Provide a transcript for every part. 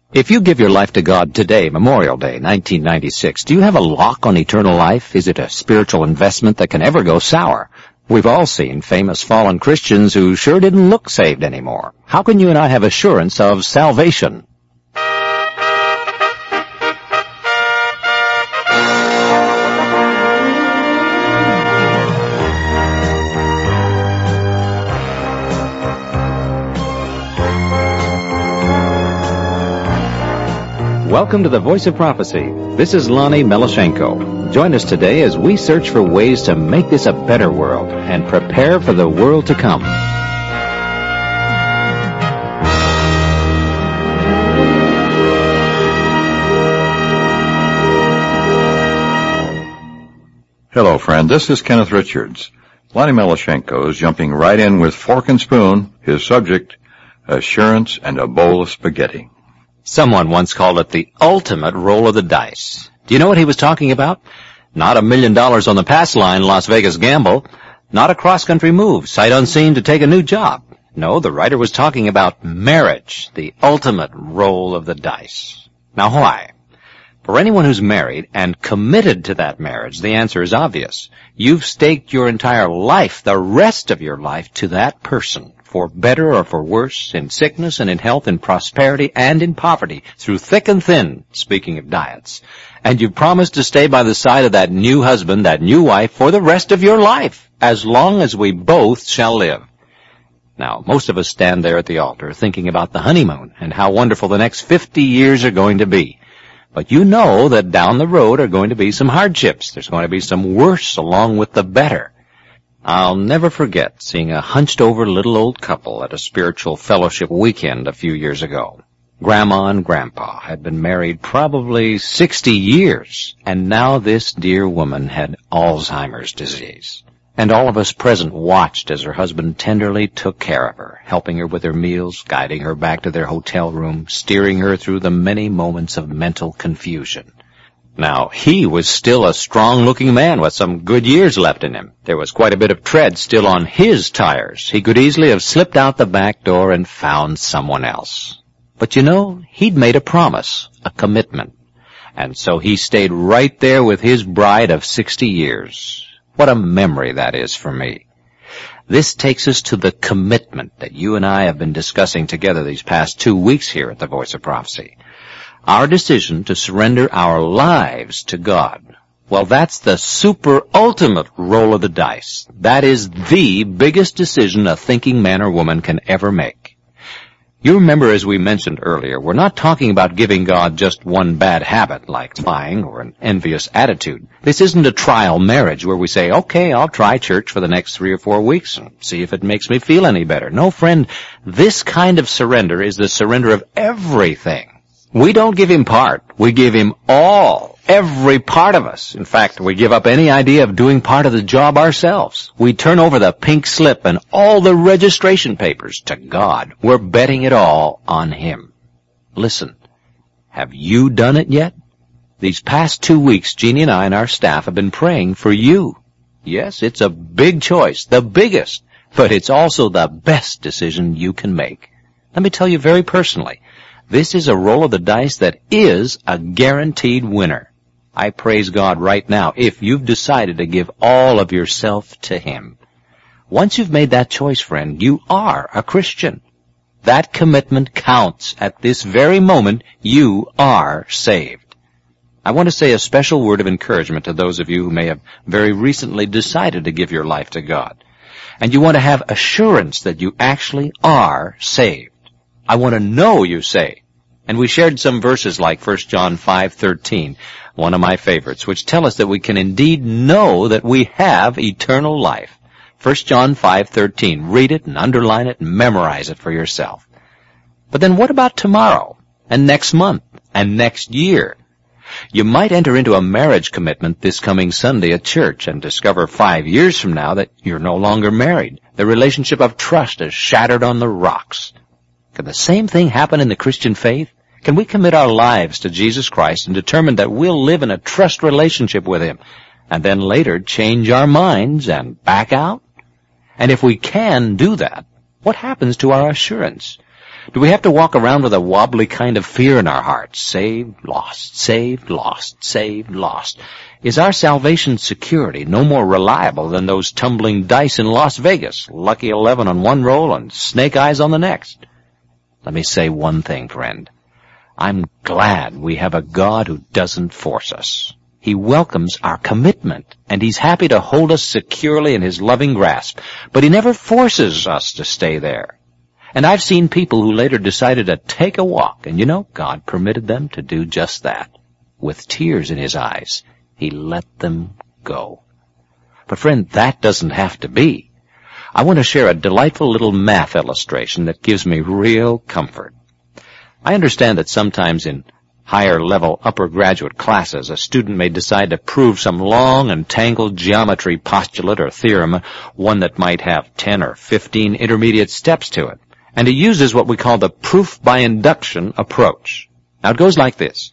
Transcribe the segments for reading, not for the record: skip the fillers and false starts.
If you give your life to God today, Memorial Day, 1996, do you have a lock on eternal life? Is it a spiritual investment that can ever go sour? We've all seen famous fallen Christians who sure didn't look saved anymore. How can you and I have assurance of salvation? Welcome to the Voice of Prophecy. This is Lonnie Melashenko. Join us today as we search for ways to make this a better world and prepare for the world to come. Hello, friend. This is Kenneth Richards. Lonnie Melashenko is jumping right in with fork and spoon. His subject, assurance and a bowl of spaghetti. Someone once called it the ultimate roll of the dice. Do you know what he was talking about? Not $1 million on the pass line, Las Vegas gamble. Not a cross-country move, sight unseen to take a new job. No, the writer was talking about marriage, the ultimate roll of the dice. Now why? For anyone who's married and committed to that marriage, the answer is obvious. You've staked your entire life, the rest of your life, to that person. For better or for worse, in sickness and in health, in prosperity and in poverty, through thick and thin, speaking of diets. And you've promised to stay by the side of that new husband, that new wife, for the rest of your life, as long as we both shall live. Now, most of us stand there at the altar thinking about the honeymoon and how wonderful the next 50 years are going to be. But you know that down the road are going to be some hardships. There's going to be some worse along with the better. I'll never forget seeing a hunched-over little old couple at a spiritual fellowship weekend a few years ago. Grandma and Grandpa had been married probably 60 years, and now this dear woman had Alzheimer's disease. And all of us present watched as her husband tenderly took care of her, helping her with her meals, guiding her back to their hotel room, steering her through the many moments of mental confusion. Now, he was still a strong-looking man with some good years left in him. There was quite a bit of tread still on his tires. He could easily have slipped out the back door and found someone else. But you know, he'd made a promise, a commitment. And so he stayed right there with his bride of 60 years. What a memory that is for me. This takes us to the commitment that you and I have been discussing together these past 2 weeks here at the Voice of Prophecy. Our decision to surrender our lives to God. Well, that's the super ultimate roll of the dice. That is the biggest decision a thinking man or woman can ever make. You remember, as we mentioned earlier, we're not talking about giving God just one bad habit like lying or an envious attitude. This isn't a trial marriage where we say, okay, I'll try church for the next 3 or 4 weeks and see if it makes me feel any better. No, friend, this kind of surrender is the surrender of everything. We don't give him part. We give him all, every part of us. In fact, we give up any idea of doing part of the job ourselves. We turn over the pink slip and all the registration papers to God. We're betting it all on him. Listen, have you done it yet? These past 2 weeks, Jeannie and I and our staff have been praying for you. Yes, it's a big choice, the biggest, but it's also the best decision you can make. Let me tell you very personally, this is a roll of the dice that is a guaranteed winner. I praise God right now if you've decided to give all of yourself to him. Once you've made that choice, friend, you are a Christian. That commitment counts. At this very moment, you are saved. I want to say a special word of encouragement to those of you who may have very recently decided to give your life to God. And you want to have assurance that you actually are saved. I want to know you say. And we shared some verses like 1 John 5:13, one of my favorites, which tell us that we can indeed know that we have eternal life. 1 John 5:13. Read it and underline it and memorize it for yourself. But then what about tomorrow and next month and next year? You might enter into a marriage commitment this coming Sunday at church and discover 5 years from now that you're no longer married. The relationship of trust is shattered on the rocks. Can the same thing happen in the Christian faith? Can we commit our lives to Jesus Christ and determine that we'll live in a trust relationship with him and then later change our minds and back out? And if we can do that, what happens to our assurance? Do we have to walk around with a wobbly kind of fear in our hearts? Saved, lost, saved, lost, saved, lost. Is our salvation security no more reliable than those tumbling dice in Las Vegas, lucky 11 on one roll and snake eyes on the next? Let me say one thing, friend. I'm glad we have a God who doesn't force us. He welcomes our commitment, and He's happy to hold us securely in His loving grasp, but He never forces us to stay there. And I've seen people who later decided to take a walk, and God permitted them to do just that. With tears in His eyes, He let them go. But friend, that doesn't have to be. I want to share a delightful little math illustration that gives me real comfort. I understand that sometimes in higher-level upper graduate classes, a student may decide to prove some long and tangled geometry postulate or theorem, one that might have 10 or 15 intermediate steps to it. And he uses what we call the proof by induction approach. Now it goes like this.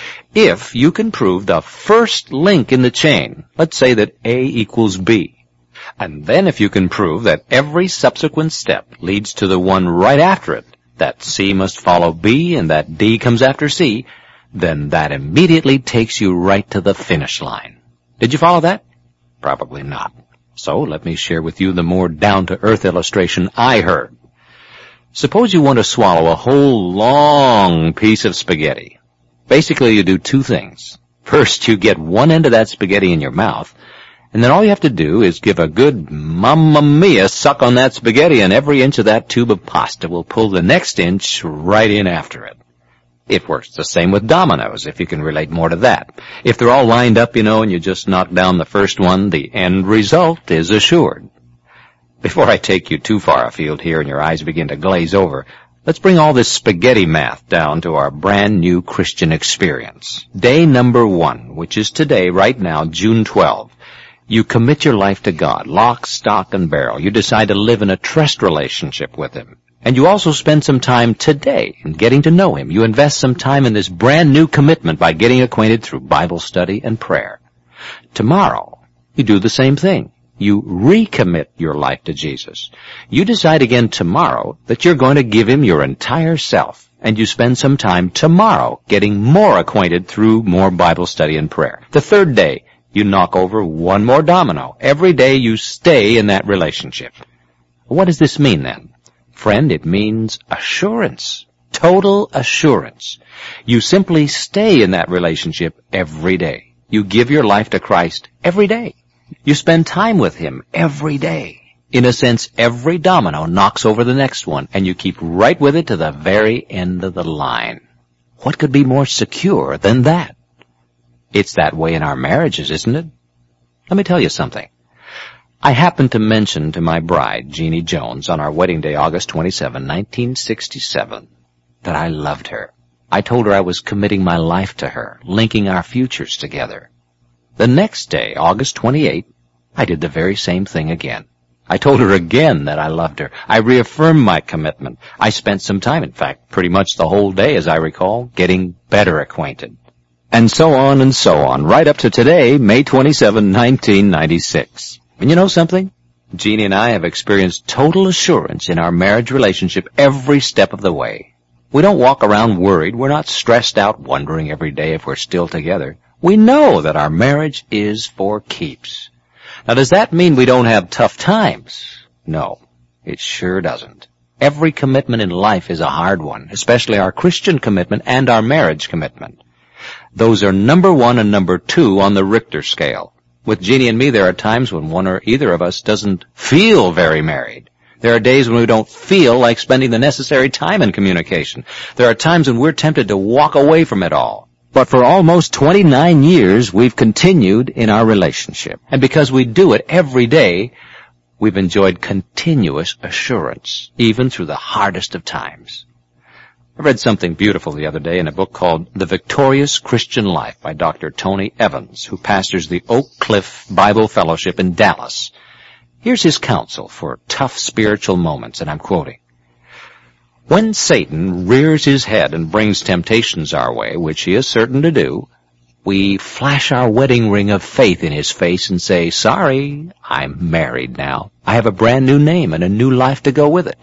If you can prove the first link in the chain, let's say that A equals B, and then if you can prove that every subsequent step leads to the one right after it, that C must follow B and that D comes after C, then that immediately takes you right to the finish line. Did you follow that? Probably not. So let me share with you the more down-to-earth illustration I heard. Suppose you want to swallow a whole long piece of spaghetti. Basically, you do two things. First, you get one end of that spaghetti in your mouth, and then all you have to do is give a good Mamma Mia suck on that spaghetti, and every inch of that tube of pasta will pull the next inch right in after it. It works the same with dominoes, if you can relate more to that. If they're all lined up, and you just knock down the first one, the end result is assured. Before I take you too far afield here and your eyes begin to glaze over, let's bring all this spaghetti math down to our brand new Christian experience. Day number 1, which is today, right now, June 12. You commit your life to God, lock, stock, and barrel. You decide to live in a trust relationship with Him. And you also spend some time today in getting to know Him. You invest some time in this brand new commitment by getting acquainted through Bible study and prayer. Tomorrow, you do the same thing. You recommit your life to Jesus. You decide again tomorrow that you're going to give Him your entire self. And you spend some time tomorrow getting more acquainted through more Bible study and prayer. The third day, you knock over one more domino. Every day you stay in that relationship. What does this mean then? Friend, it means assurance. Total assurance. You simply stay in that relationship every day. You give your life to Christ every day. You spend time with Him every day. In a sense, every domino knocks over the next one, and you keep right with it to the very end of the line. What could be more secure than that? It's that way in our marriages, isn't it? Let me tell you something. I happened to mention to my bride, Jeannie Jones, on our wedding day, August 27, 1967, that I loved her. I told her I was committing my life to her, linking our futures together. The next day, August 28, I did the very same thing again. I told her again that I loved her. I reaffirmed my commitment. I spent some time, in fact, pretty much the whole day, as I recall, getting better acquainted. And so on, right up to today, May 27, 1996. And you know something? Jeannie and I have experienced total assurance in our marriage relationship every step of the way. We don't walk around worried. We're not stressed out wondering every day if we're still together. We know that our marriage is for keeps. Now, does that mean we don't have tough times? No, it sure doesn't. Every commitment in life is a hard one, especially our Christian commitment and our marriage commitment. Those are number 1 and number 2 on the Richter scale. With Jeannie and me, there are times when one or either of us doesn't feel very married. There are days when we don't feel like spending the necessary time in communication. There are times when we're tempted to walk away from it all. But for almost 29 years, we've continued in our relationship. And because we do it every day, we've enjoyed continuous assurance, even through the hardest of times. I read something beautiful the other day in a book called The Victorious Christian Life by Dr. Tony Evans, who pastors the Oak Cliff Bible Fellowship in Dallas. Here's his counsel for tough spiritual moments, and I'm quoting. When Satan rears his head and brings temptations our way, which he is certain to do, we flash our wedding ring of faith in his face and say, sorry, I'm married now. I have a brand new name and a new life to go with it.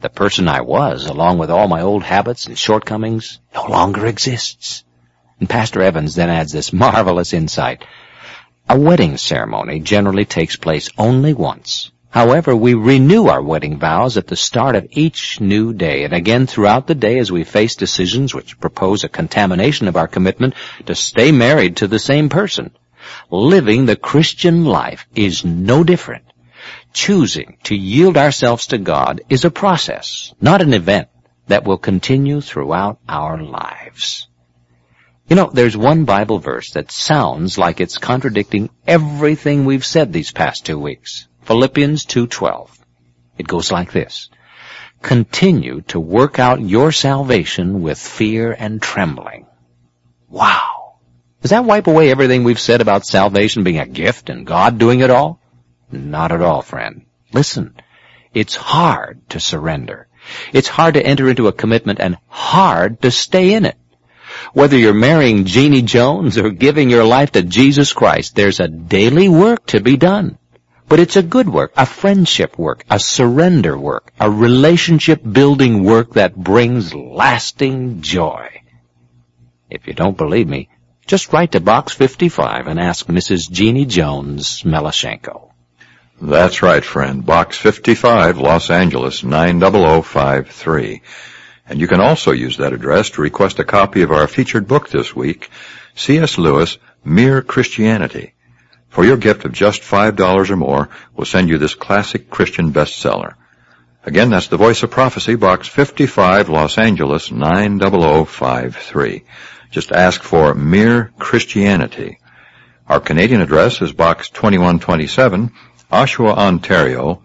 The person I was, along with all my old habits and shortcomings, no longer exists. And Pastor Evans then adds this marvelous insight. A wedding ceremony generally takes place only once. However, we renew our wedding vows at the start of each new day, and again throughout the day as we face decisions which propose a contamination of our commitment to stay married to the same person. Living the Christian life is no different. Choosing to yield ourselves to God is a process, not an event, that will continue throughout our lives. You know, there's one Bible verse that sounds like it's contradicting everything we've said these past 2 weeks. Philippians 2:12. It goes like this. Continue to work out your salvation with fear and trembling. Wow. Does that wipe away everything we've said about salvation being a gift and God doing it all? Not at all, friend. Listen, it's hard to surrender. It's hard to enter into a commitment and hard to stay in it. Whether you're marrying Jeannie Jones or giving your life to Jesus Christ, there's a daily work to be done. But it's a good work, a friendship work, a surrender work, a relationship-building work that brings lasting joy. If you don't believe me, just write to Box 55 and ask Mrs. Jeannie Jones Melashenko. That's right, friend. Box 55, Los Angeles, 90053. And you can also use that address to request a copy of our featured book this week, C.S. Lewis, Mere Christianity. For your gift of just $5 or more, we'll send you this classic Christian bestseller. Again, that's the Voice of Prophecy, Box 55, Los Angeles, 90053. Just ask for Mere Christianity. Our Canadian address is Box 2127, Oshawa, Ontario,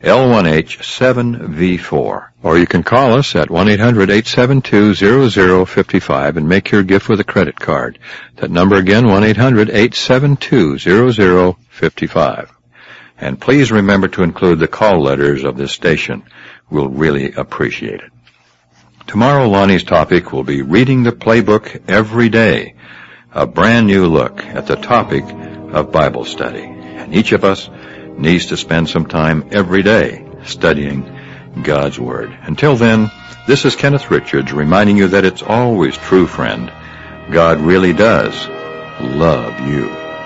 L1H7V4. Or you can call us at 1-800-872-0055 and make your gift with a credit card. That number again, 1-800-872-0055. And please remember to include the call letters of this station. We'll really appreciate it. Tomorrow, Lonnie's topic will be reading the playbook every day. A brand new look at the topic of Bible study. And each of us needs to spend some time every day studying God's Word. Until then, this is Kenneth Richards reminding you that it's always true, friend. God really does love you.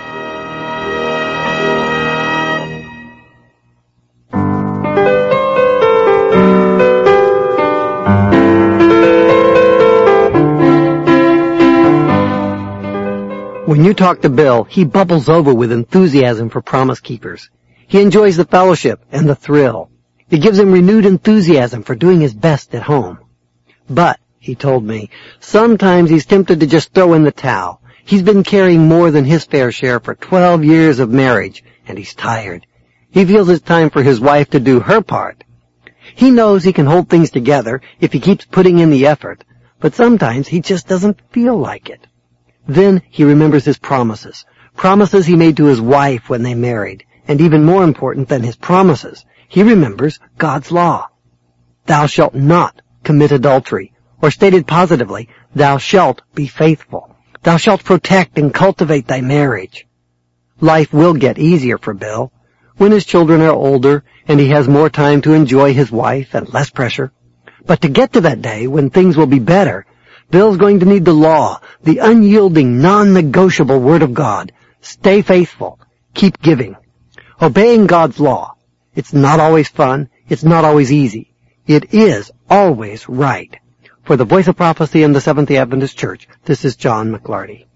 When you talk to Bill, he bubbles over with enthusiasm for Promise Keepers. He enjoys the fellowship and the thrill. It gives him renewed enthusiasm for doing his best at home. But, he told me, sometimes he's tempted to just throw in the towel. He's been carrying more than his fair share for 12 years of marriage, and he's tired. He feels it's time for his wife to do her part. He knows he can hold things together if he keeps putting in the effort, but sometimes he just doesn't feel like it. Then he remembers his promises he made to his wife when they married, and even more important than his promises, he remembers God's law. Thou shalt not commit adultery, or stated positively, thou shalt be faithful. Thou shalt protect and cultivate thy marriage. Life will get easier for Bill when his children are older and he has more time to enjoy his wife and less pressure. But to get to that day when things will be better, Bill's going to need the law, the unyielding, non-negotiable Word of God. Stay faithful. Keep giving. Obeying God's law. It's not always fun. It's not always easy. It is always right. For the Voice of Prophecy and the Seventh-day Adventist Church, this is John McLarty.